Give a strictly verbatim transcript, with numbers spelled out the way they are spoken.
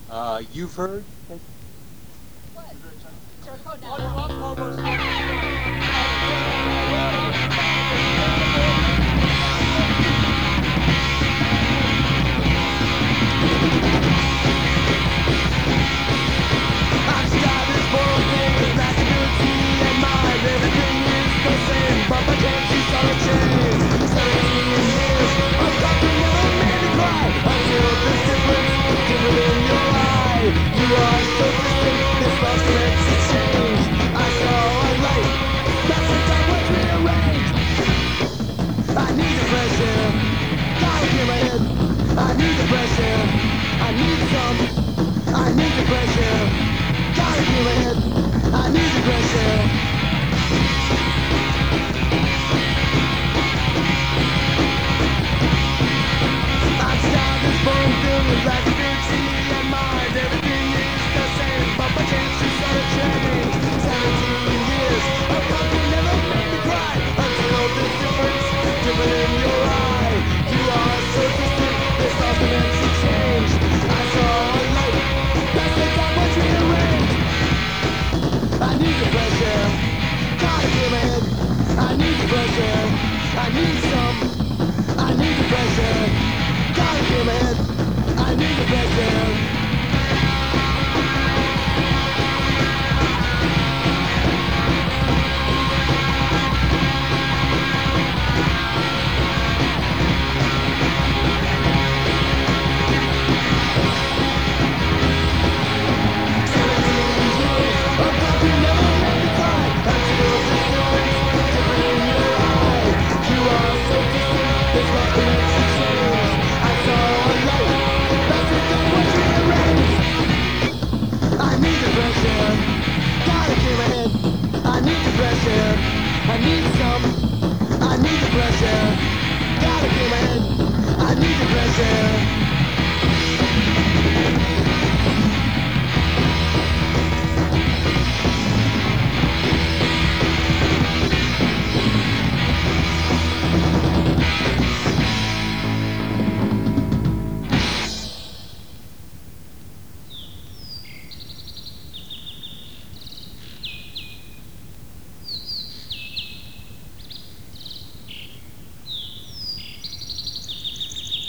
Uh, you've heard? What? Jericho now. I need the pressure, I need some, I need the pressure, gotta give a hit, I need the pressure. I'm starting this phone feeling like a big sea in mind, everything is the same, but my chance is on a change. Seventeen years of coffee never made me cry, until this difference, different in your eye. You are so distant, there's lost dimension change. I saw a light, that's the time was rearranged. I need the pressure, gotta give a hit. I need the pressure, I need some. I need the pressure, gotta give a hit. I need the pressure. I need some, I need the pressure, gotta give in, I need the pressure.